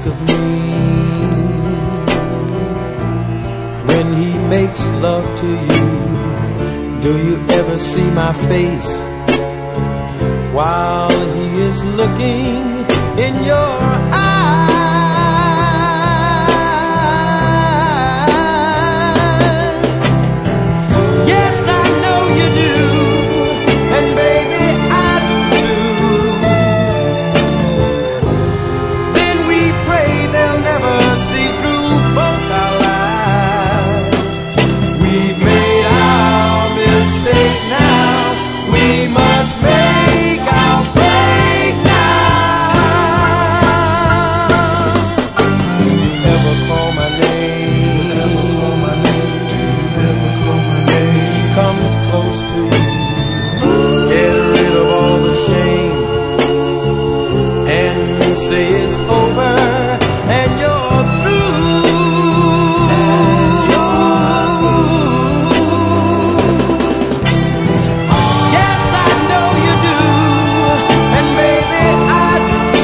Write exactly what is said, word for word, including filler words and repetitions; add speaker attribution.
Speaker 1: of me when he makes love to you? Do you ever see my face while he is looking in your eyes? Yes, I know you do, and baby, I do too. Then we pray they'll never see through both our lives. We've made our mistake now, we must make our break now. Do you ever call my name? Do you ever call my name? Do you ever call my name? He comes close to you, get rid of all the shame and say it's over.